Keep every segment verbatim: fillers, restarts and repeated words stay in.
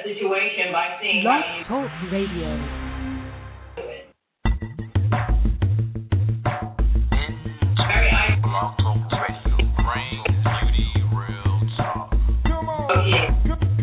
situation by seeing Blog how you Talk Radio. do it. Very I Blog Talk Radio, brain, beauty, real talk. Come on. oh yeah.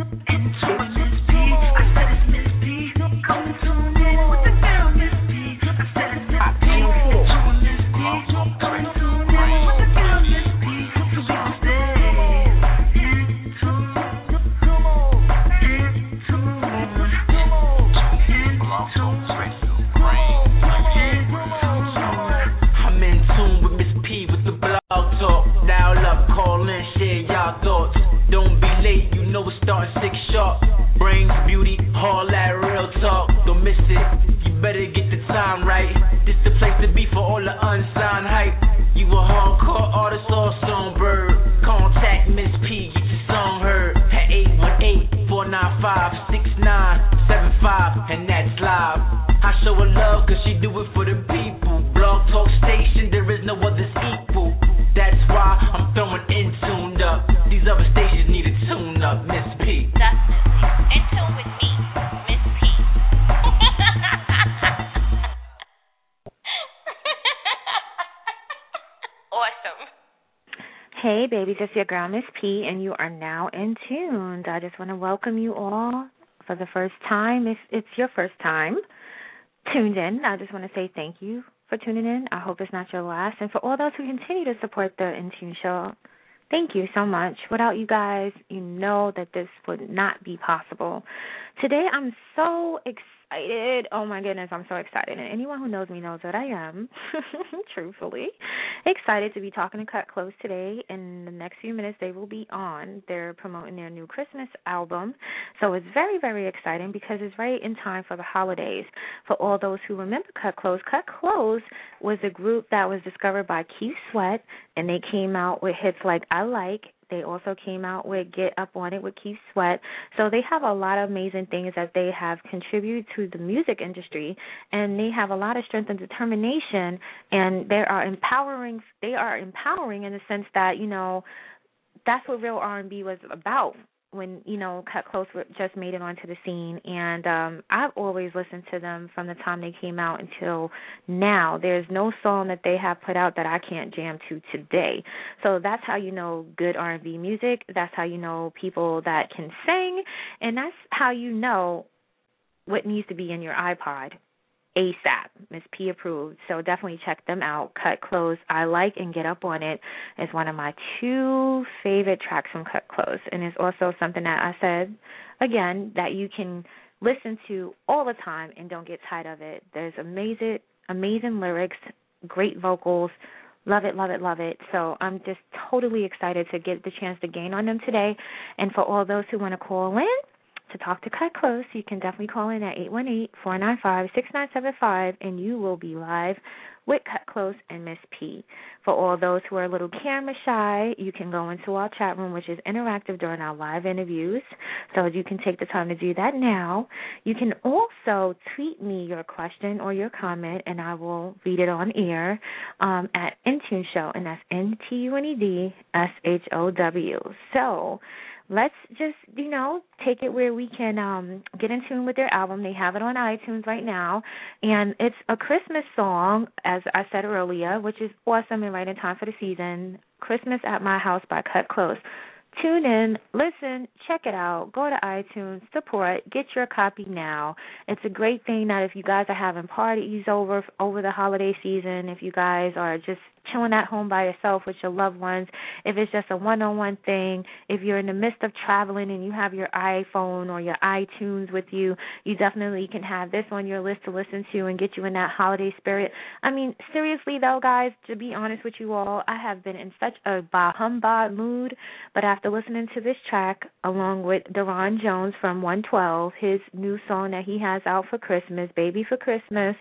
Hey, babies, it's your girl, Miss P, and you are now in tuned. I just want to welcome you all for the first time. If it's your first time tuned in, I just want to say thank you for tuning in. I hope it's not your last. And for all those who continue to support the In Tune show, thank you so much. Without you guys, you know that this would not be possible. Today, I'm so excited. Oh, my goodness, I'm so excited. And anyone who knows me knows that I am, truthfully, excited to be talking to Cut Close today. In the next few minutes, they will be on. They're promoting their new Christmas album. So it's very, very exciting because it's right in time for the holidays. For all those who remember Cut Close, Cut Close was a group that was discovered by Keith Sweat, and they came out with hits like I Like. They also came out with Get Up On It with Keith Sweat. So they have a lot of amazing things that they have contributed to the music industry, and they have a lot of strength and determination, and they are empowering. They are empowering in the sense that, you know, that's what real R and B was about when, you know, Cut Close just made it onto the scene. And um, I've always listened to them from the time they came out until now. There's no song that they have put out that I can't jam to today. So that's how you know good R and B music. That's how you know people that can sing. And that's how you know what needs to be in your iPod ASAP. Miss P approved. So definitely check them out. Cut Close, I Like, and Get Up On It is one of my two favorite tracks from Cut Close. And it's also something that I said, again, that you can listen to all the time and don't get tired of it. There's amazing, amazing lyrics, great vocals. Love it, love it, love it. So I'm just totally excited to get the chance to gain on them today. And for all those who want to call in to talk to Cut Close, you can definitely call in at eight one eight, four nine five, six nine seven five, and you will be live with Cut Close and Miss P. For all those who are a little camera shy, you can go into our chat room, which is interactive during our live interviews, so you can take the time to do that now. You can also tweet me your question or your comment, and I will read it on air um, at Intune Show, and that's N T U N E D S H O W. So let's just, you know, take it where we can um, get in tune with their album. They have it on iTunes right now, and it's a Christmas song, as I said earlier, which is awesome and right in time for the season. Christmas at My House by Cut Close. Tune in, listen, check it out, go to iTunes, support, get your copy now. It's a great thing that if you guys are having parties over over the holiday season, if you guys are just chilling at home by yourself with your loved ones, if it's just a one-on-one thing, if you're in the midst of traveling and you have your iPhone or your iTunes with you, you definitely can have this on your list to listen to and get you in that holiday spirit. I mean, seriously though, guys, to be honest with you all, I have been in such a bah humbug mood, but after listening to this track along with Deron Jones from one twelve, his new song that he has out for Christmas, Baby for Christmas,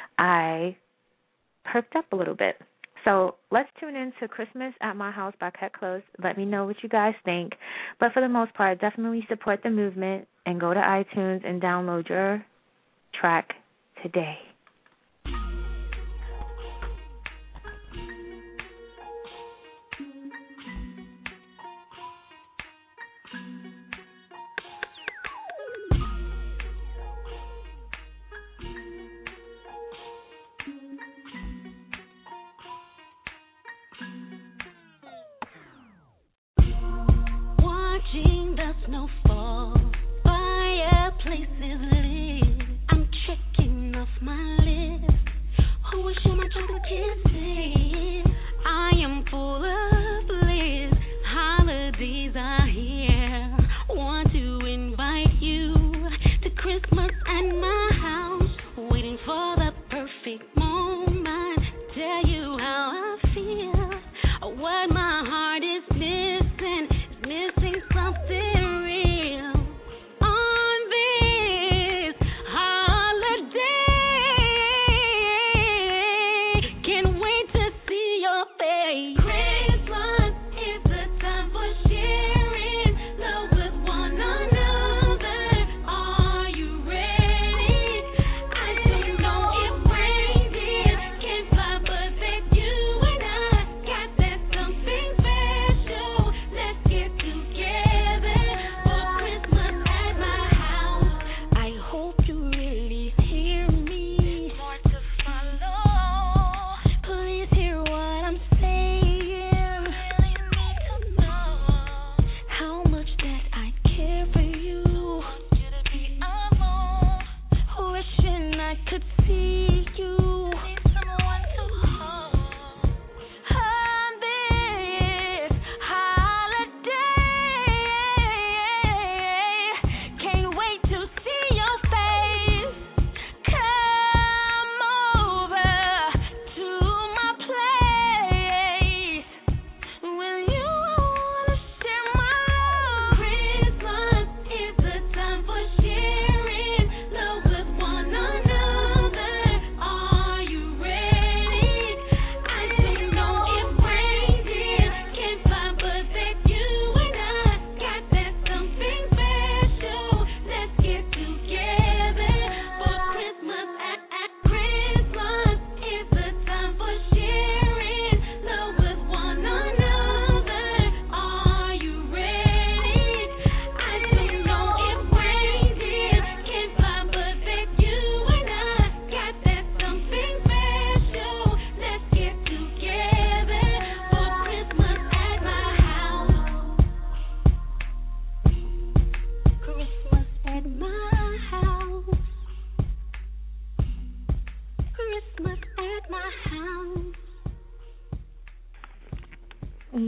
I perked up a little bit. So let's tune in to Christmas at My House by Cut Close. Let me know what you guys think. But for the most part, definitely support the movement and go to iTunes and download your track today.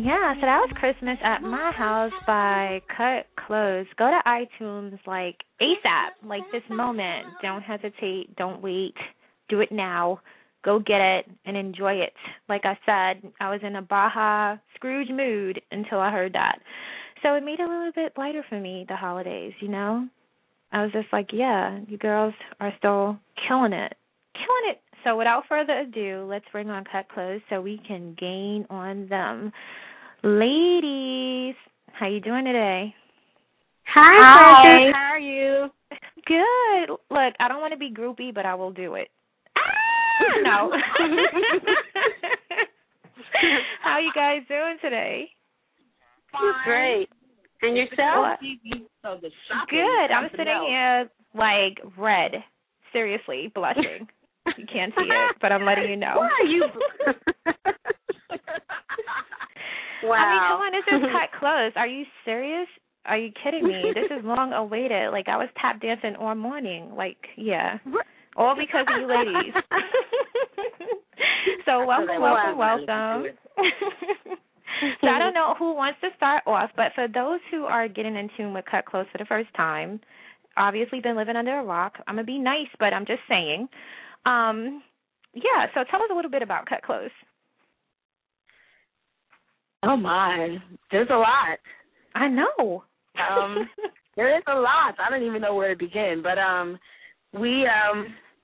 Yeah, so that was Christmas at My House by Cut Close. Go to iTunes like ASAP, like this moment. Don't hesitate. Don't wait. Do it now. Go get it and enjoy it. Like I said, I was in a Baja Scrooge mood until I heard that. So it made it a little bit lighter for me, the holidays, you know? I was just like, yeah, you girls are still killing it. Killing it. So without further ado, let's bring on Cut Close so we can gain on them. Ladies, how you doing today? Hi, Hi. Precious. How are you? Good. Look, I don't want to be groupie, but I will do it. Ah, no. How you guys doing today? Fine. Great. And yourself? So the Good. I'm sitting else. here like red, seriously blushing. You can't see it, but I'm letting you know. Why are you? Wow. I mean, come on, this is Cut Close. Are you serious? Are you kidding me? This is long awaited. Like, I was tap dancing all morning. Like, yeah. All because of you ladies. So welcome, welcome, welcome. So I don't know who wants to start off, but for those who are getting in tune with Cut Close for the first time, obviously been living under a rock. I'm going to be nice, but I'm just saying. Um, yeah, so tell us a little bit about Cut Close. Oh, my. There's a lot. I know. Um, there is a lot. I don't even know where to begin. But um, we um,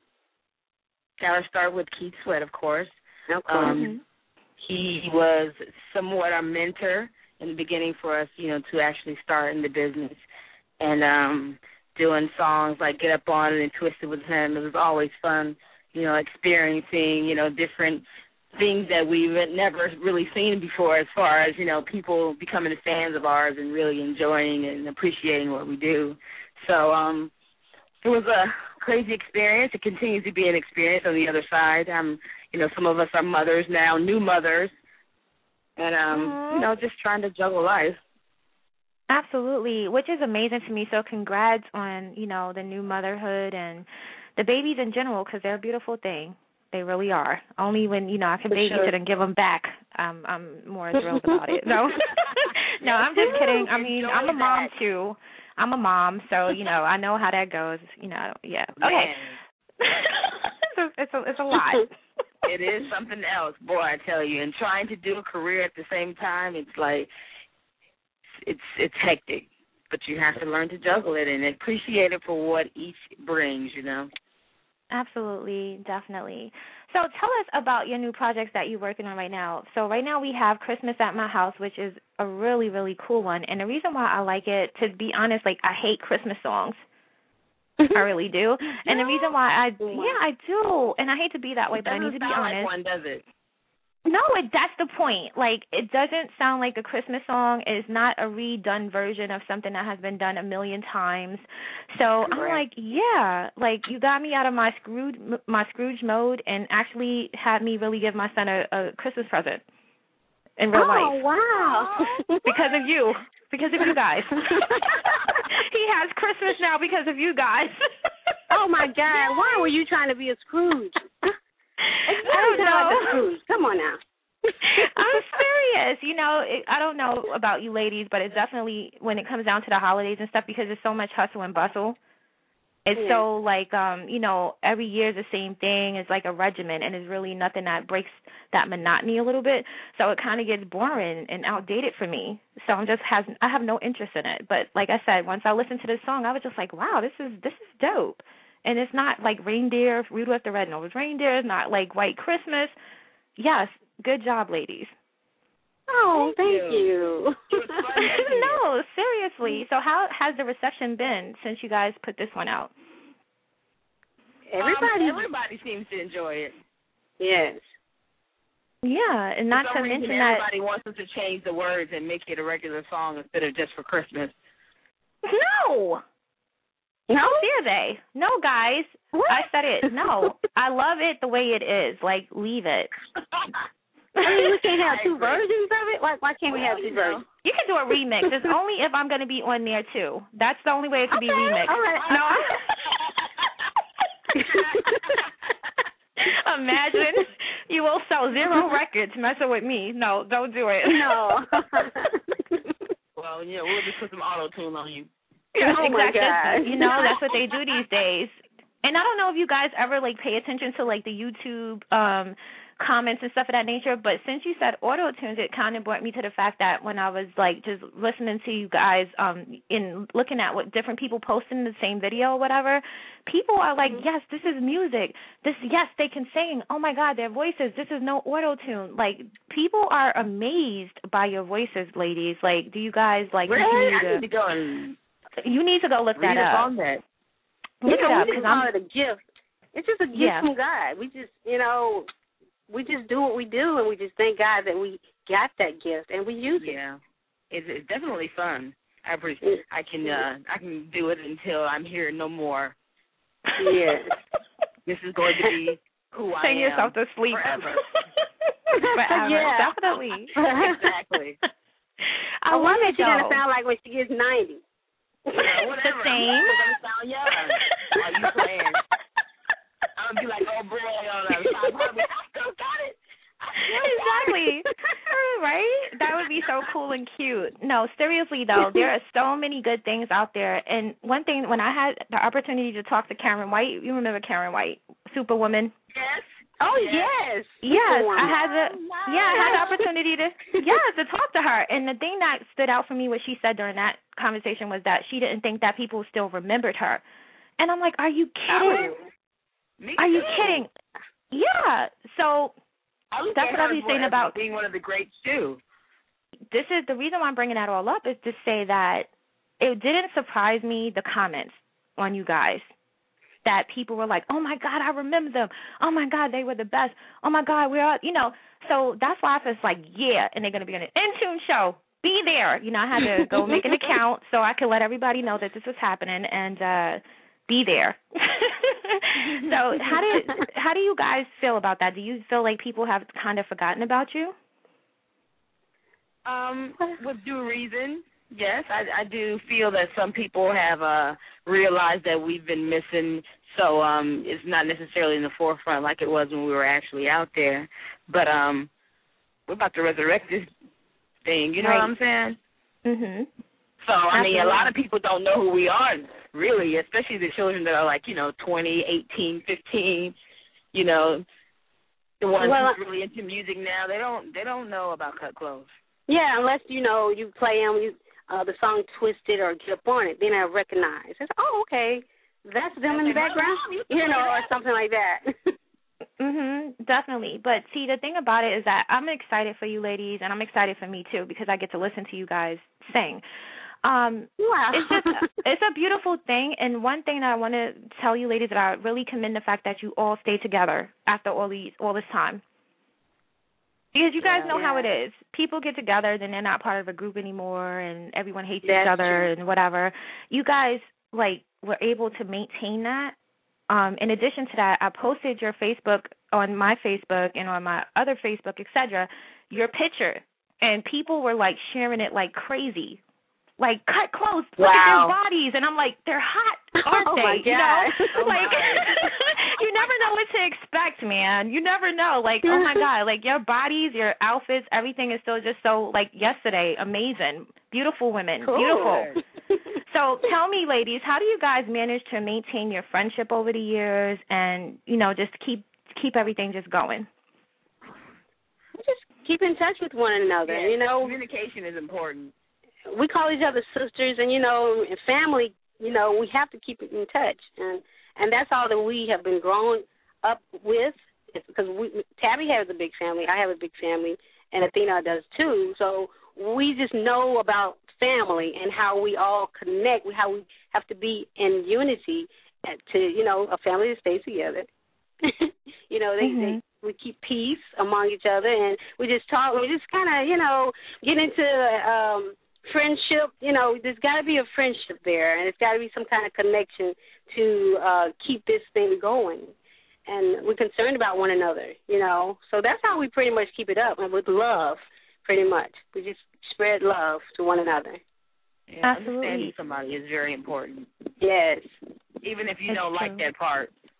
got to start with Keith Sweat, of course. Of course. Um, he was somewhat our mentor in the beginning for us, you know, to actually start in the business. And um, doing songs like Get Up On It and Twisted with him, it was always fun, you know, experiencing, you know, different things that we've never really seen before as far as, you know, people becoming fans of ours and really enjoying and appreciating what we do. So um, it was a crazy experience. It continues to be an experience on the other side. Um, you know, some of us are mothers now, new mothers, and, um, mm-hmm. you know, just trying to juggle life. Absolutely, which is amazing to me. So congrats on, you know, the new motherhood and the babies in general, because they're a beautiful thing. They really are. Only when, you know, I can For babysit sure. and give them back, um, I'm more thrilled about it. No, no, I'm just kidding. I mean, Enjoy I'm a mom, that. too. I'm a mom, so, you know, I know how that goes. You know, yeah. Okay. it's, a, it's, a, it's a lot. It is something else, boy, I tell you. And trying to do a career at the same time, it's like, it's it's hectic. But you have to learn to juggle it and appreciate it for what each brings, you know. Absolutely, definitely. So tell us about your new projects that you're working on right now. So right now we have Christmas at My House, which is a really, really cool one. And the reason why I like it, to be honest, like I hate Christmas songs. I really do. And the reason why I, yeah, I do. And I hate to be that way, but I need to be honest. Like one, does it? No, it, that's the point. Like, it doesn't sound like a Christmas song. It's not a redone version of something that has been done a million times. So I'm like, yeah, like you got me out of my Scrooge, my Scrooge mode and actually had me really give my son a, a Christmas present in real oh, life. Oh, wow. Because of you. Because of you guys. He has Christmas now because of you guys. Oh, my God. Why were you trying to be a Scrooge? I don't know. Like Scrooge. Come on now. I'm serious. You know, it, I don't know about you ladies, but it definitely, when it comes down to the holidays and stuff, because there's so much hustle and bustle, it's yeah. so like, um, you know, every year is the same thing. It's like a regimen, and it's really nothing that breaks that monotony a little bit. So it kind of gets boring and outdated for me. So I'm just has I have no interest in it. But like I said, once I listened to this song, I was just like, wow, this is this is dope. And it's not like reindeer, Rudolph the Red-Nosed Reindeer. It's not like White Christmas. Yes, good job, ladies. Oh, thank, thank you. you. No, seriously. So how has the reception been since you guys put this one out? Everybody, um, everybody seems to enjoy it. Yes. Yeah, and not for some to reason, mention that everybody wants us to change the words and make it a regular song instead of just for Christmas. No. No? How dare they? No, guys. What? I said it. No. I love it the way it is. Like, leave it. I mean, we can't have two versions of it? Why, why can't we have two versions? You can do a remix. It's only if I'm going to be on there, too. That's the only way it can okay, be remixed. All right. No. Imagine you will So zero records messing with me. No, don't do it. No. Well, you know, we'll just put some auto tune on you. Oh my Exactly. God. You know, that's what they do these days. And I don't know if you guys ever like pay attention to like the YouTube um comments and stuff of that nature, but since you said auto tunes, it kind of brought me to the fact that when I was like just listening to you guys um in looking at what different people posting the same video or whatever, people are like, yes, this is music. This yes, they can sing. Oh my God, their voices. This is no auto tune. Like people are amazed by your voices, ladies. Like, do you guys like Really? continue I to, need to go and you need to go look read that up up. on that. Look you it know, up we just because call I'm it a gift. It's just a gift Yeah. from God. We just, you know, we just do what we do, and we just thank God that we got that gift and we use it. Yeah, it's, it's definitely fun. I appreciate. I can uh, I can do it until I'm here no more. Yes. This is going to be who I sing am yourself to sleep forever. forever. Yeah. Definitely. Exactly. I, I love wonder it if she's gonna though. sound like when she gets ninety. Yeah, whatever. The same. I'm gonna sound young. Are you playing? I'm gonna be like, oh boy, on a side part, I still got it. I still got Exactly. it. Right? That would be so cool and cute. No, seriously though, there are so many good things out there. And one thing, when I had the opportunity to talk to Karen White, you remember Karen White, Superwoman? Yes. Oh Yes. yes. Yes, Superwoman. I had the yeah, I had the opportunity to yeah to talk to her. And the thing that stood out for me, what she said during that conversation, was that she didn't think that people still remembered her. And I'm like, are you kidding? Oh, me Are you too. kidding? Yeah. So I look that's at what I her was as saying one- about being one of the greats too. this is the reason why I'm bringing that all up is to say that it didn't surprise me, the comments on you guys, that people were like, oh my God, I remember them. Oh my God, they were the best. Oh my God, we're all, you know. So that's why I was like, yeah, and they're going to be on an Intune show. Be there. You know, I had to go make an account so I could let everybody know that this was happening and uh be there. So how do how do you guys feel about that? Do you feel like people have kind of forgotten about you? Um, with due reason, yes. I, I do feel that some people have uh, realized that we've been missing, so um, it's not necessarily in the forefront like it was when we were actually out there. But um, we're about to resurrect this thing, you know Right. what I'm saying? Mhm. So, I mean, a Absolutely. lot of people don't know who we are, really, especially the children that are like, you know, twenty, eighteen, fifteen, you know, the ones Well, who's really into music now. They don't they don't know about Cut Close. Yeah, unless you know you play them, you uh, the song "Twisted" or "Get Up on It," then I recognize. It's, oh, okay, that's them in the background, you know, or something like that. Mhm, definitely. But see, the thing about it is that I'm excited for you ladies, and I'm excited for me too because I get to listen to you guys sing. Um, Wow. it's just it's a beautiful thing, and one thing that I want to tell you ladies that I really commend the fact that you all stay together after all these all this time. Because you guys Yeah, know how yeah. it is. People get together, then they're not part of a group anymore, and everyone hates That's each other true. and whatever. You guys like were able to maintain that. Um, in addition to that, I posted your Facebook on my Facebook and on my other Facebook, et cetera, your picture, and people were like sharing it like crazy. Like, cut close, look at their Wow. bodies. And I'm like, they're hot, aren't Oh, they? my You know? God. Oh, like, my. you never know what to expect, man. You never know. Like, oh, my God. Like, your bodies, your outfits, everything is still just so, like, yesterday, amazing. Beautiful women. Cool. Beautiful. So tell me, ladies, how do you guys manage to maintain your friendship over the years and, you know, just keep keep everything just going? Just keep in touch with one another. Yeah, You know, communication is important. we call each other sisters, and you know, in family, you know, we have to keep it in touch, and and that's all that we have been growing up with. It's because we, Tabby has a big family, I have a big family, and Athena does too. So we just know about family and how we all connect, how we have to be in unity to, you know, a family that stays together. you know, they, Mm-hmm. they we keep peace among each other, and we just talk. We just kind of, you know, get into um, friendship. You know, there's got to be a friendship there, and it's got to be some kind of connection to uh, keep this thing going. And we're concerned about one another, you know. So that's how we pretty much keep it up, and with love, pretty much. We just spread love to one another. Yeah, Absolutely. understanding somebody is very important, Yes. even if you It's don't like true. that part.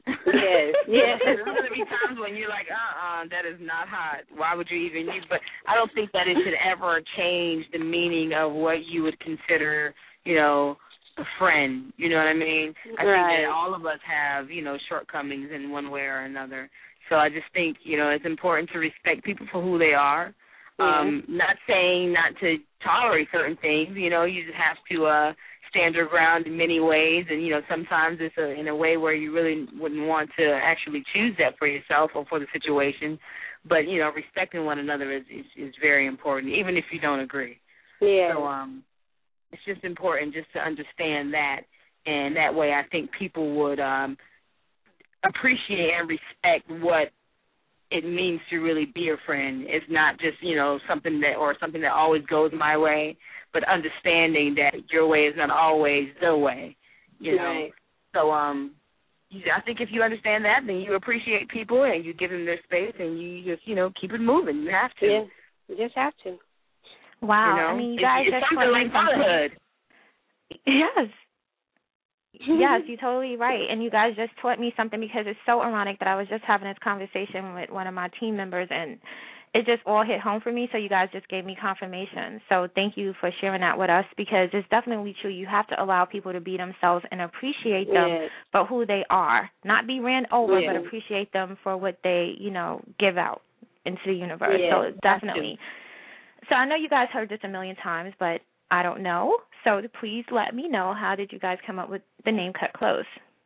Yes, yes. There's going to be times when you're like, uh-uh, that is not hot. Why would you even use? But I don't think that it should ever change the meaning of what you would consider, you know, a friend. You know what I mean? I right. think that all of us have, you know, shortcomings in one way or another. So I just think, you know, it's important to respect people for who they are. Um, yeah. Not saying not to tolerate certain things. You know, you just have to uh, stand your ground in many ways. And, you know, sometimes it's a, in a way where you really wouldn't want to actually choose that for yourself or for the situation. But, you know, respecting one another is, is, is very important, even if you don't agree. Yeah. So um, it's just important just to understand that. And that way I think people would um, appreciate and respect what it means to really be a friend. It's not just, you know, something that or something that always goes my way, but understanding that your way is not always the way, you know. Right. So um, I think if you understand that, then you appreciate people and you give them their space and you just, you know, keep it moving. You have to. Yeah, you just have to. Wow. You know? I mean, you guys it's, it's just something like motherhood. Yes. Yes, you're totally right. And you guys just taught me something because it's so ironic that I was just having this conversation with one of my team members and it just all hit home for me, so you guys just gave me confirmation. So thank you for sharing that with us because it's definitely true. You have to allow people to be themselves and appreciate them yes. for who they are. Not be ran over, yes. but appreciate them for what they, you know, give out into the universe. Yes. So definitely. So I know you guys heard this a million times, but I don't know. So please let me know, how did you guys come up with the name Cut Close?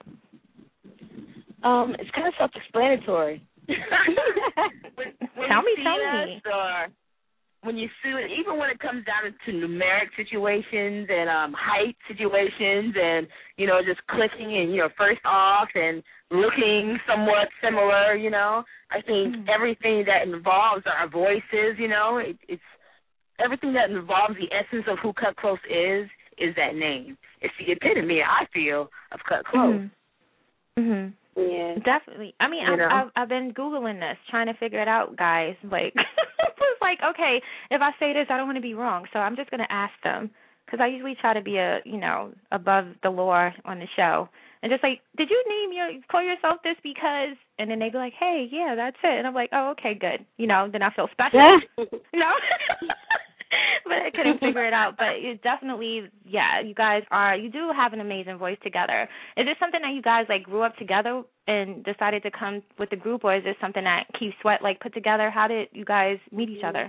Um, it's kind of self-explanatory. when, when tell me, see tell us, me. Or when you see it, even when it comes down to numeric situations and um, height situations and, you know, just clicking and, you know, first off and looking somewhat similar, you know, I think mm. everything that involves our voices, you know, it, it's everything that involves the essence of who Cut Close is, is that name. It's the epitome, I feel, of Cut Close. Mm-hmm. Mm-hmm. Yeah, definitely. I mean, I've, I've I've been Googling this, trying to figure it out, guys. Like, it's like, okay, if I say this, I don't want to be wrong, so I'm just going to ask them, because I usually try to be a, you know, above the lore on the show, and just like, did you name your, call yourself this because, and then they be like, hey, yeah, that's it, and I'm like, oh, okay, good, you know, then I feel special, you know. But I couldn't figure it out. But it definitely, yeah, you guys are, you do have an amazing voice together. Is this something that you guys, like, grew up together and decided to come with the group, or is this something that Keith Sweat, like, put together? How did you guys meet each other?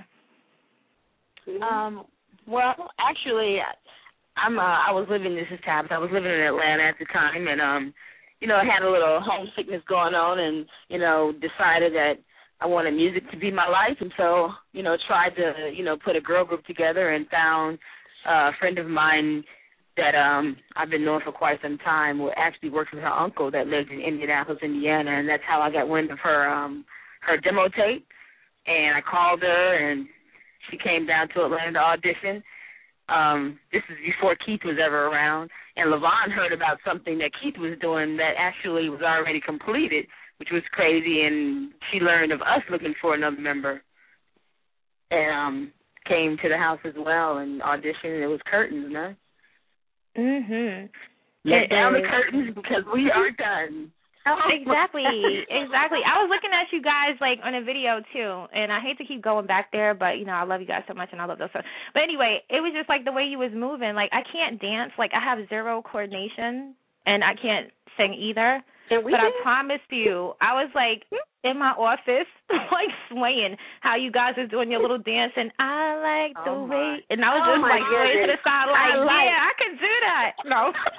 Um, well, actually, I'm, uh, I was living, this is Tabs, I was living in Atlanta at the time, and, um, you know, I had a little homesickness going on and, you know, decided that I wanted music to be my life, and so, you know, tried to, you know, put a girl group together and found uh, a friend of mine that um, I've been knowing for quite some time who actually worked with her uncle that lived in Indianapolis, Indiana, and that's how I got wind of her um, her demo tape. And I called her, and she came down to Atlanta to audition. Um, this is before Keith was ever around, and LaVon heard about something that Keith was doing that actually was already completed, which was crazy, and she learned of us looking for another member and um, came to the house as well and auditioned. It was curtains, man. Mm-hmm. Let down the curtains because we are done. Exactly, exactly. I was looking at you guys, like, on a video, too, and I hate to keep going back there, but, you know, I love you guys so much, and I love those songs. But anyway, it was just, like, the way you was moving. Like, I can't dance. Like, I have zero coordination, and I can't sing either. But did? I promised you, I was like in my office, like swaying how you guys was doing your little dance, and I like the oh way, and I was oh just like swaying to the side, like, I like. yeah, I can do that. No,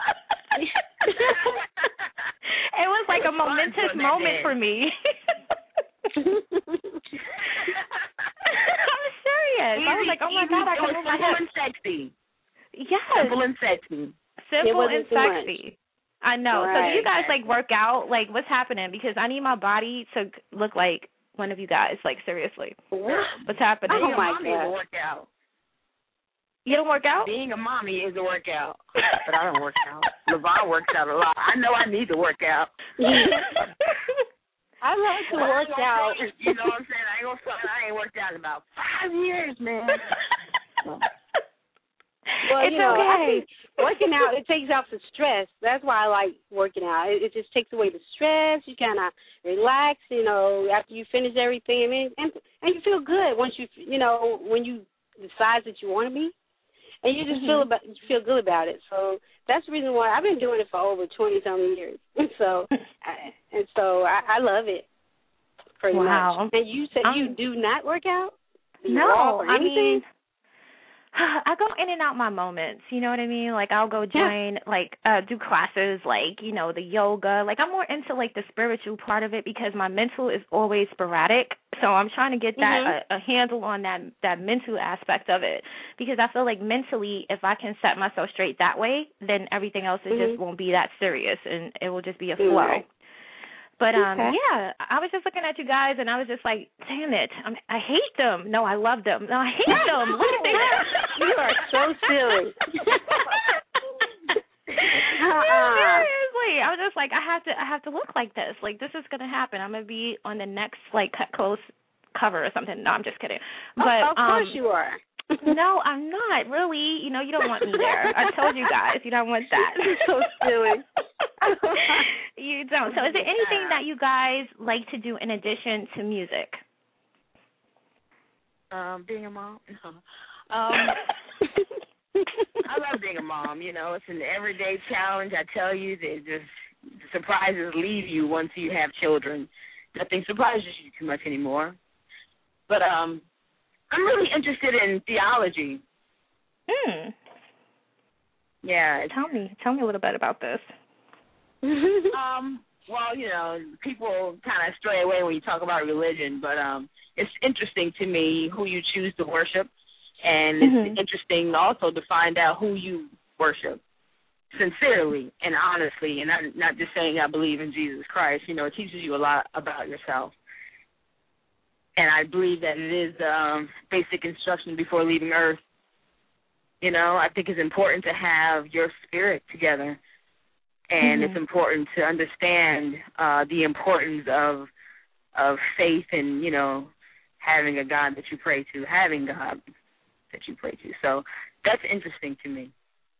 it was like a momentous moment for me. I'm serious. Easy, I was like, oh my easy. god, I can move my hips. Simple and sexy. Yes. Simple and sexy. Simple and sexy. I know. Right. So do you guys, like, work out? Like, what's happening? Because I need my body to look like one of you guys, like, seriously. What's happening? Oh, my God. Being a workout. You don't work out? Being a mommy is a workout. But I don't work out. LaVon works out a lot. I know I need to work out. I like to work out. You know what I'm saying? I ain't gonna front. I ain't worked out in about five years, man. Well, it's you know, okay. I think, working out, it takes off the stress. That's why I like working out. It, it just takes away the stress. You kind of relax, you know, after you finish everything. I mean, and, and you feel good once you, you know, when you decide that you want to be. And you just mm-hmm. feel about, you feel good about it. So that's the reason why I've been doing it for over twenty-something years. so, I, and so I, I love it pretty wow. much. And you said um, you do not work out? No, I mean, I go in and out my moments, you know what I mean? Like, I'll go join, yeah. like, uh, do classes, like, you know, the yoga. Like, I'm more into, like, the spiritual part of it because my mental is always sporadic. So I'm trying to get that, mm-hmm. a, a handle on that, that mental aspect of it because I feel like mentally, if I can set myself straight that way, then everything else, it mm-hmm. just won't be that serious and it will just be a flow. Mm-hmm. But, um, okay. yeah, I was just looking at you guys, and I was just like, damn it, I'm, I hate them. No, I love them. No, I hate them. Look at that. You are so silly. uh-uh. Seriously. I was just like, I have to I have to look like this. Like, this is going to happen. I'm going to be on the next, like, Cut Close cover or something. No, I'm just kidding. But, oh, of course um, you are. No, I'm not. Really. You know, you don't want me there. I told you guys. You don't want that. You're so silly. You don't. So is there anything that you guys like to do in addition to music? Um, being a mom? No. Um, I love being a mom. You know, it's an everyday challenge. I tell you, that just surprises leave you once you have children. Nothing surprises you too much anymore. But um, I'm really interested in theology. Hmm. Yeah. Tell me. Tell me a little bit about this. um, well, you know, people kind of stray away when you talk about religion, but um, it's interesting to me who you choose to worship, and mm-hmm. it's interesting also to find out who you worship sincerely and honestly, and not, not just saying I believe in Jesus Christ. You know, it teaches you a lot about yourself. And I believe that it is um, basic instruction before leaving Earth. You know, I think it's important to have your spirit together. And mm-hmm. it's important to understand uh, the importance of of faith and, you know, having a God that you pray to, having God that you pray to. So that's interesting to me.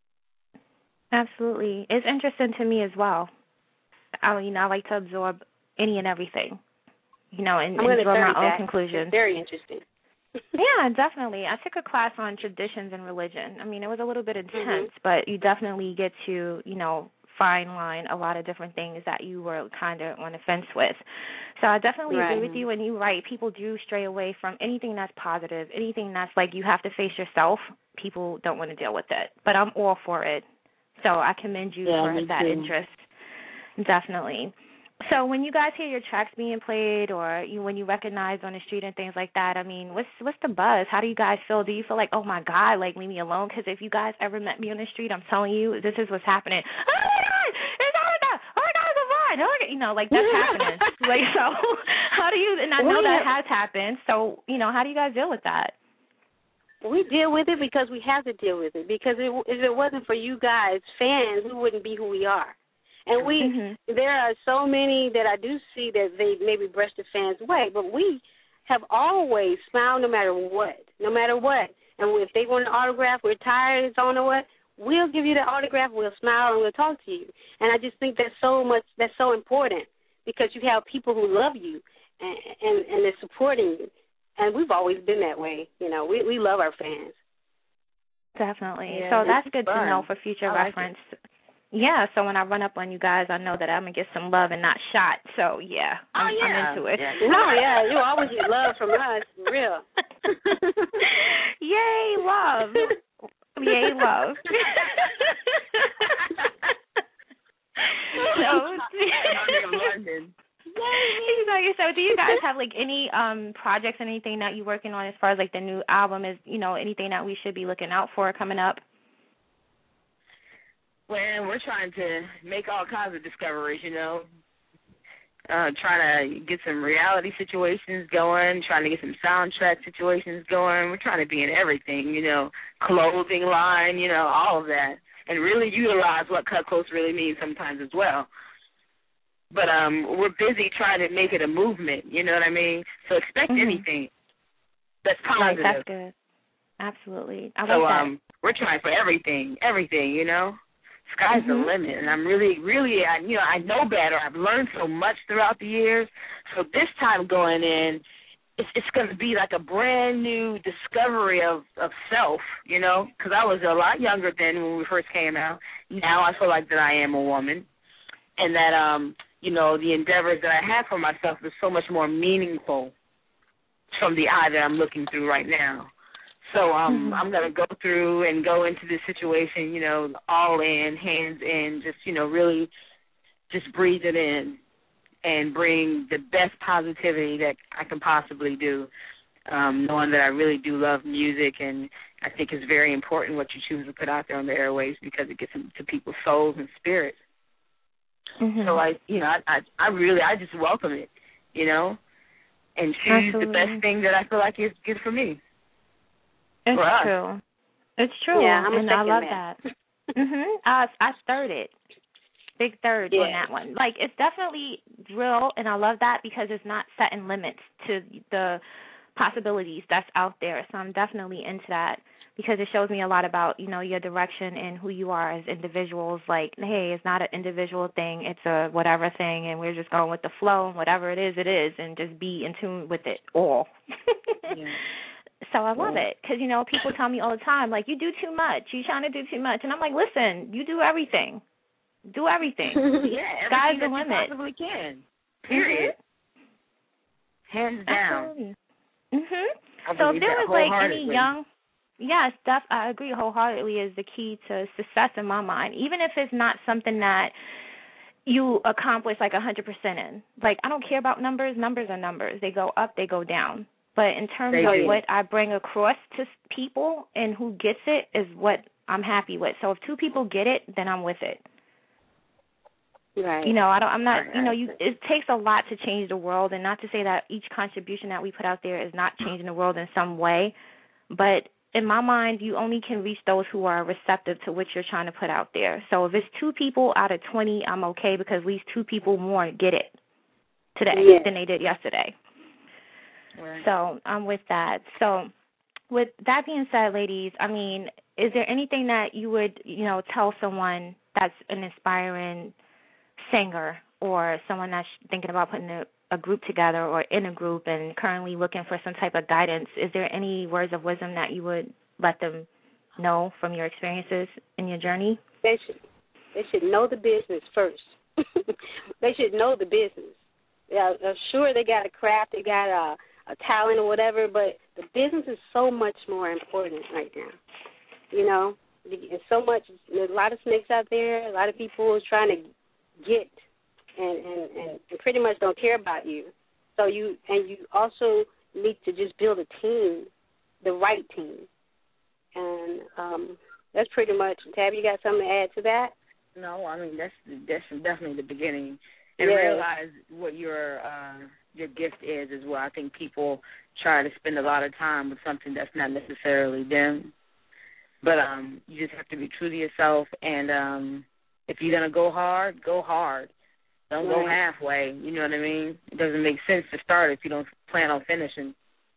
Absolutely. It's interesting to me as well. I, you know, I like to absorb any and everything, you know, and, and draw my own that. conclusions. It's very interesting. Yeah, definitely. I took a class on traditions and religion. I mean, it was a little bit intense, mm-hmm. but you definitely get to, you know, fine line a lot of different things that you were kind of on the fence with. So I definitely right. agree with you, and you're right. People do stray away from anything that's positive, anything that's like you have to face yourself. People don't want to deal with it, but I'm all for it. So I commend you yeah, for that too. interest. Definitely. So when you guys hear your tracks being played, or you, when you recognize on the street and things like that, I mean, what's what's the buzz? How do you guys feel? Do you feel like, oh my God, like leave me alone? Because if you guys ever met me on the street, I'm telling you, this is what's happening. Oh my God, it's Erica! Oh my God, it's Yvonne! Oh my God, you know, like that's happening. Like so, how do you? And I know that has happened. So you know, how do you guys deal with that? We deal with it because we have to deal with it. Because it, if it wasn't for you guys, fans, we wouldn't be who we are. And we, mm-hmm. there are so many that I do see that they maybe brush the fans away, but we have always smiled no matter what, no matter what. And if they want an autograph, we're tired, it's on or what, we'll give you the autograph, we'll smile, and we'll talk to you. And I just think that's so much, that's so important because you have people who love you and, and, and they're supporting you. And we've always been that way. You know, we, we love our fans. Definitely. Yeah, so that's good fun. to know for future I reference. Like yeah, so when I run up on you guys, I know that I'm going to get some love and not shot. So, yeah, I'm, oh, yeah. I'm into it. Yeah. No, yeah, you always get love from us, for real. Yay, love. Yay, love. so, so, do you guys have, like, any um, projects, anything that you're working on as far as, like, the new album is, you know, anything that we should be looking out for coming up? Well, we're trying to make all kinds of discoveries, you know, uh, trying to get some reality situations going, trying to get some soundtrack situations going. We're trying to be in everything, you know, clothing line, you know, all of that, and really utilize what Cut Close really means sometimes as well. But um, we're busy trying to make it a movement, you know what I mean? So expect mm-hmm. anything that's positive. Right, that's good. Absolutely. I so like that. um, we're trying for everything, everything, you know. Sky's mm-hmm. the limit, and I'm really, really, I, you know, I know better. I've learned so much throughout the years. So this time going in, it's, it's going to be like a brand new discovery of, of self, you know, because I was a lot younger then when we first came out. Now I feel like that I am a woman, and that, um, you know, the endeavors that I have for myself is so much more meaningful from the eye that I'm looking through right now. So um, mm-hmm. I'm going to go through and go into this situation, you know, all in, hands in, just, you know, really just breathe it in and bring the best positivity that I can possibly do, um, knowing that I really do love music, and I think it's very important what you choose to put out there on the airwaves because it gets into people's souls and spirits. Mm-hmm. So, I, you know, I, I, I really, I just welcome it, you know, and choose Absolutely. the best thing that I feel like is good for me. It's true. It's true. Yeah, I'm and I love that. that. mhm. I I started big third yeah. on that one. Like, it's definitely real, and I love that because it's not setting limits to the possibilities that's out there. So I'm definitely into that because it shows me a lot about, you know, your direction and who you are as individuals. Like, hey, it's not an individual thing, it's a whatever thing, and we're just going with the flow, and whatever it is, it is, and just be in tune with it all. yeah. So I love it because, you know, people tell me all the time, like, you do too much. You're trying to do too much. And I'm like, listen, you do everything. Do everything. yeah, Sky's everything the that limit. you possibly can. Period. Mm-hmm. Hands down. Absolutely. Mm-hmm. So if there was, like, any young, yes, def, I agree wholeheartedly is the key to success in my mind, even if it's not something that you accomplish, like, one hundred percent in. Like, I don't care about numbers. Numbers are numbers. They go up, they go down. But in terms they of do. what I bring across to people and who gets it is what I'm happy with. So if two people get it, then I'm with it. Right. You know, I don't. I'm not. You know, you. It takes a lot to change the world, and not to say that each contribution that we put out there is not changing the world in some way. But in my mind, you only can reach those who are receptive to what you're trying to put out there. So if it's two people out of twenty, I'm okay because at least two people more get it today yes. than they did yesterday. Right. So I'm with that. So with that being said, ladies, I mean, is there anything that you would, you know, tell someone that's an inspiring singer or someone that's thinking about putting a, a group together or in a group and currently looking for some type of guidance? Is there any words of wisdom that you would let them know from your experiences in your journey? They should, they should know the business first. They should know the business. Yeah, sure, they got a craft, they got a a talent or whatever, but the business is so much more important right now. You know, it's so much, there's a lot of snakes out there, a lot of people trying to get and, and, and, and pretty much don't care about you. So you, and you also need to just build a team, the right team. And um, that's pretty much, Tab, you got something to add to that? No, I mean, that's, that's definitely the beginning. And yeah. realize what your uh, your gift is as well. I think people try to spend a lot of time with something that's not necessarily them. But um, you just have to be true to yourself. And um, if you're going to go hard, go hard. Don't right. go halfway. You know what I mean? It doesn't make sense to start if you don't plan on finishing.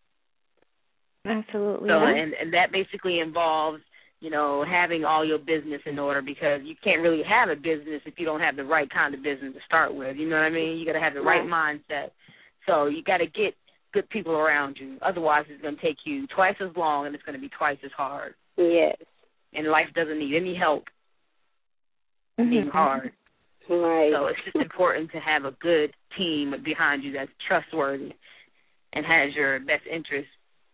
Absolutely. So, and, and that basically involves, you know, having all your business in order, because you can't really have a business if you don't have the right kind of business to start with. You know what I mean? You got to have the right, right mindset. So you got to get good people around you. Otherwise, it's going to take you twice as long, and it's going to be twice as hard. Yes. And life doesn't need any help. Mm-hmm. Being hard. Right. So it's just important to have a good team behind you that's trustworthy and has your best interests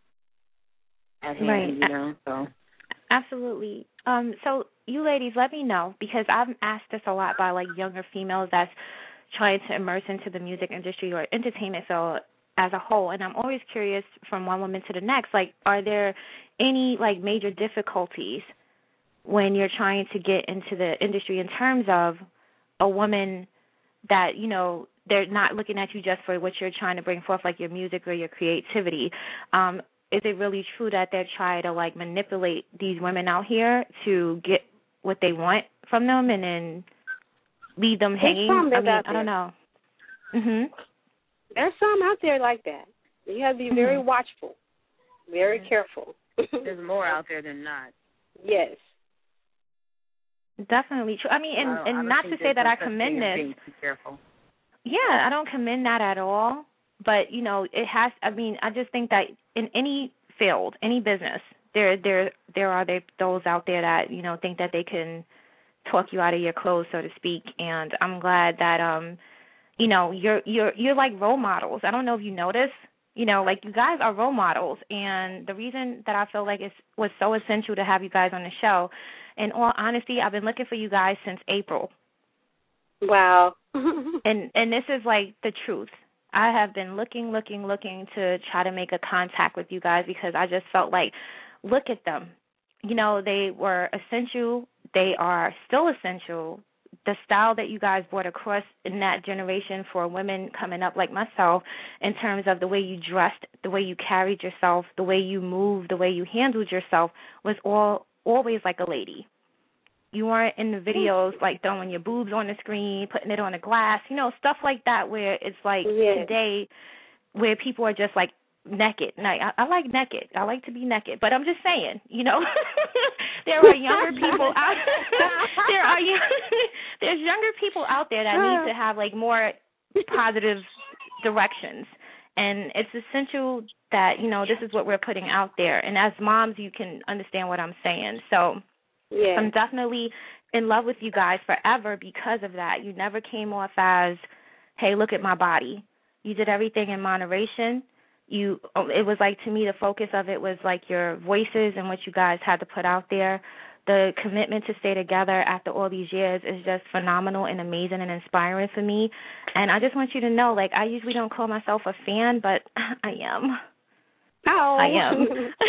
at hand. Right. You know. So. Absolutely. Um, so you ladies, let me know, because I've asked this a lot by, like, younger females that's trying to immerse into the music industry or entertainment so as a whole, and I'm always curious from one woman to the next, like, are there any, like, major difficulties when you're trying to get into the industry in terms of a woman that, you know, they're not looking at you just for what you're trying to bring forth, like your music or your creativity? Um, is it really true that they're trying to, like, manipulate these women out here to get what they want from them and then leave them hanging? I mean, I don't know. Mhm. There's some out there like that. You have to be very mm-hmm. watchful, very careful. There's more out there than not. Yes. Definitely true. I mean, and, Well, I and don't not think to say there's that no I such commend thing as this. being too careful. Yeah, I don't commend that at all. But, you know, it has, I mean, I just think that in any field, any business, there there there are they, those out there that, you know, think that they can talk you out of your clothes, so to speak. And I'm glad that, um, you know, you're you're you're like role models. I don't know if you notice, you know, like you guys are role models. And the reason that I feel like it was so essential to have you guys on the show, in all honesty, I've been looking for you guys since April. Wow. and and this is like the truth. I have been looking, looking, looking to try to make a contact with you guys because I just felt like, look at them. You know, they were essential. They are still essential. The style that you guys brought across in that generation for women coming up like myself in terms of the way you dressed, the way you carried yourself, the way you moved, the way you handled yourself was all always like a lady. You weren't in the videos like throwing your boobs on the screen, putting it on the glass, you know, stuff like that where it's like yeah. today where people are just like naked. And I, I like naked. I like to be naked. But I'm just saying, you know, there are younger people out there are there's younger people out there that need to have like more positive directions. And it's essential that, you know, this is what we're putting out there. And as moms, you can understand what I'm saying. So yeah. I'm definitely in love with you guys forever because of that. You never came off as, hey, look at my body. You did everything in moderation. You, it was like, to me, the focus of it was like your voices and what you guys had to put out there. The commitment to stay together after all these years is just phenomenal and amazing and inspiring for me. And I just want you to know, like, I usually don't call myself a fan, but I am. Oh. I am.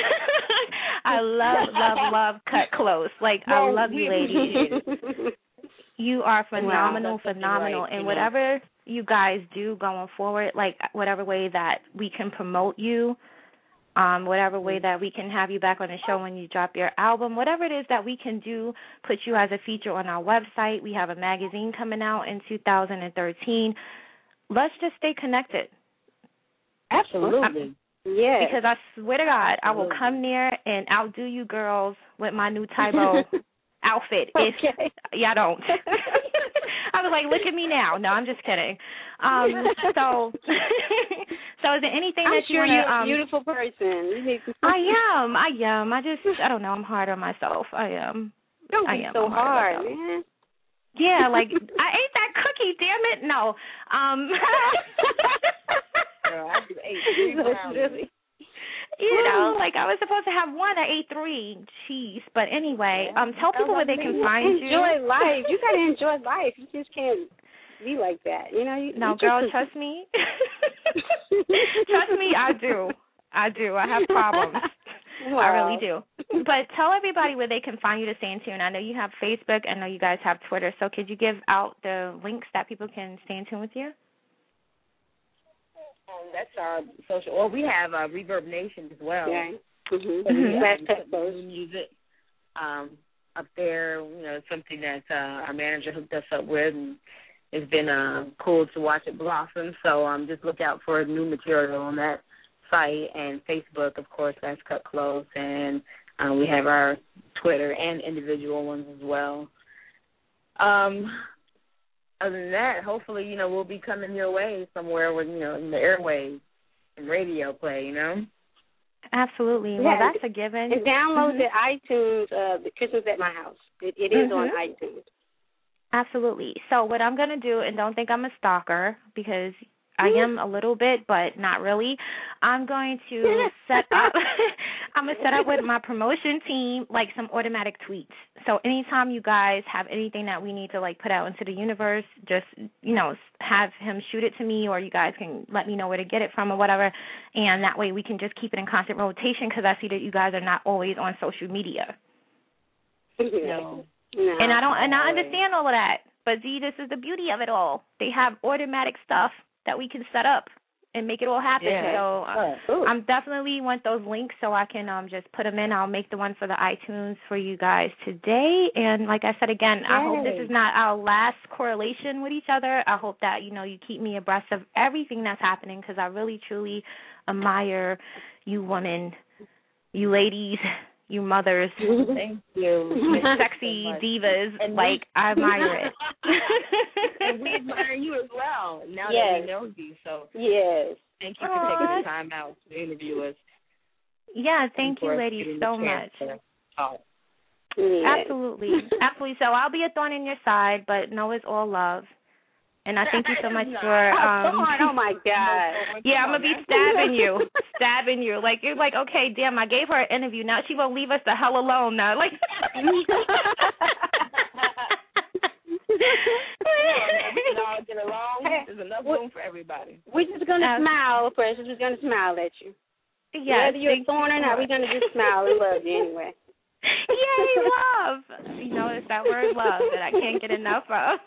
I love, love, love Cut Close. Like, I love you ladies. You are phenomenal, wow, phenomenal. Right, and whatever you guys do going forward, like whatever way that we can promote you, um, whatever way that we can have you back on the show when you drop your album, whatever it is that we can do, put you as a feature on our website. We have a magazine coming out in two thousand thirteen. Let's just stay connected. Absolutely. Yeah. Because I swear to God, I will come there and outdo you girls with my new Tybo outfit. If okay. y'all don't. I was like, look at me now. No, I'm just kidding. Um, so, so is there anything I'm that you sure want to? You're a um, beautiful person. You need to... I am. I am. I just, I don't know. I'm hard on myself. I am. Don't I be am. so I'm hard, hard man. Yeah, like I ate that cookie. Damn it! No. Um. Girl, I just ate three brownies. You know, like I was supposed to have one. I ate three. Jeez. But anyway, um, tell people where they can find you. Enjoy life. You gotta enjoy life. You just can't be like that. You know. You, no, you girl, just... trust me. Trust me, I do. I do. I have problems. Wow. I really do. But tell everybody where they can find you to stay in tune. I know you have Facebook. I know you guys have Twitter. So could you give out the links that people can stay in tune with you? Um, that's our social. Well, we have uh, Reverb Nation as well. Yeah. Mm-hmm. So we, mm-hmm. um, new music um, up there. You know, something that uh, our manager hooked us up with, and it's been uh, cool to watch it blossom. So um, just look out for new material on that site, and Facebook, of course, that's Cut Close, and uh, we have our Twitter and individual ones as well. Um, other than that, hopefully, you know, we'll be coming your way somewhere with, you know, in the airwaves and radio play, you know? Absolutely. Yeah. Well, that's a given. And download mm-hmm. the iTunes, uh, the Christmas at My House. It, it is mm-hmm. on iTunes. Absolutely. So what I'm going to do, and don't think I'm a stalker because I am a little bit, but not really. I'm going to set up, I'm going to set up with my promotion team, like some automatic tweets. So anytime you guys have anything that we need to, like, put out into the universe, just, you know, have him shoot it to me, or you guys can let me know where to get it from or whatever. And that way we can just keep it in constant rotation because I see that you guys are not always on social media. No. No. And I don't, and I understand all of that. But, see, this is the beauty of it all. They have automatic stuff that we can set up and make it all happen. Yeah. So uh, I'm definitely want those links so I can um, just put them in. I'll make the one for the iTunes for you guys today. And like I said again, Yay. I hope this is not our last correlation with each other. I hope that, you know, you keep me abreast of everything that's happening because I really, truly admire you women, you ladies, You mothers. Thank you. Sexy so divas. And like, we, I admire it. And we admire you as well, now yes. that we know you. So yes. thank you for Aww. taking the time out to interview us. Yeah, thank you, ladies, so much. Yeah. Absolutely. Absolutely. So I'll be a thorn in your side, but no, it's all love. And I thank you so much no. for um oh, oh my God. Yeah, I'm gonna be stabbing you. Stabbing you. Like you're like, okay, damn, I gave her an interview. Now she won't leave us the hell alone now. Like we can all get along. There's enough room for everybody. We're just gonna uh, smile, Precious. We're gonna smile at you. Yeah. Whether you're a thorn or not, we're gonna just smile and love you anyway. Yay, love. You know, it's that word love that I can't get enough of.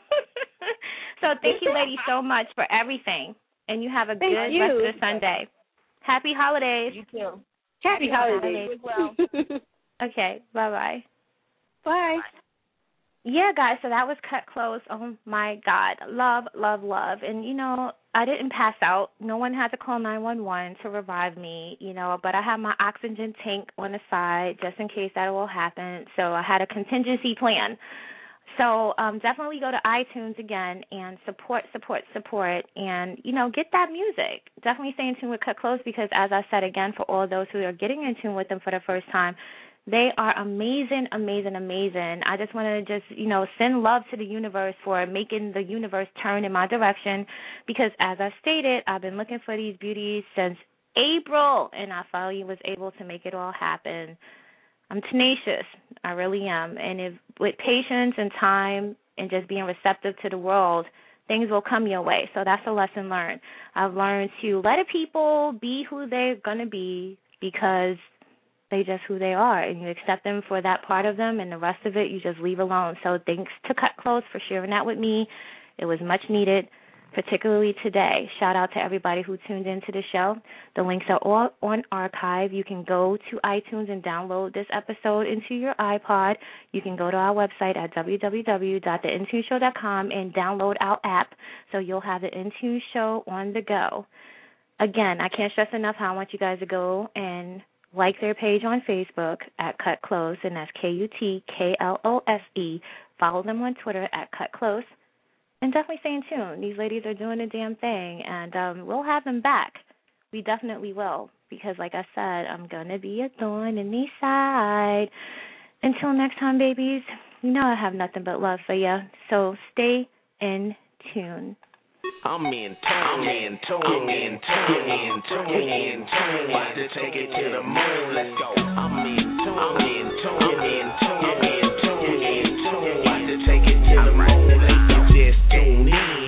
So thank you, ladies, so much for everything. And you have a thank good you. rest of the Sunday. Happy holidays. You too. Happy, Happy holidays. holidays. Well. Okay, bye-bye. Bye. Yeah, guys, so that was Cut Close. Oh, my God. Love, love, love. And, you know, I didn't pass out. No one had to call nine one one to revive me, you know, but I had my oxygen tank on the side just in case that will happen. So I had a contingency plan. So um, definitely go to iTunes again and support, support, support, and, you know, get that music. Definitely stay in tune with Cut Close because, as I said again, for all those who are getting in tune with them for the first time, they are amazing, amazing, amazing. I just want to just, you know, send love to the universe for making the universe turn in my direction because, as I stated, I've been looking for these beauties since April, and I finally was able to make it all happen. I'm tenacious. I really am. And if with patience and time and just being receptive to the world, things will come your way. So that's a lesson learned. I've learned to let people be who they're going to be because they just who they are, and you accept them for that part of them, and the rest of it you just leave alone. So thanks to Cut Close for sharing that with me. It was much needed, particularly today. Shout out to everybody who tuned into the show. The links are all on archive. You can go to iTunes and download this episode into your iPod. You can go to our website at w w w dot the intune show dot com and download our app so you'll have the Intune Show on the go. Again, I can't stress enough how I want you guys to go and like their page on Facebook at Cut Close, and that's K U T K L O S E. Follow them on Twitter at Cut Close. And definitely stay in tune. These ladies are doing a damn thing, and um, we'll have them back. We definitely will, because like I said, I'm going to be a thorn in the side. Until next time, babies, you know I have nothing but love for you, so stay in tune. I'm in tune, I'm in tune, I'm in tune, in tune, in tune. About to take it to the moon, let's go. I'm in tune, I'm in tune, I'm in tune, I'm in tune, in tune. About to take it to the moon, let's go. Just tune in.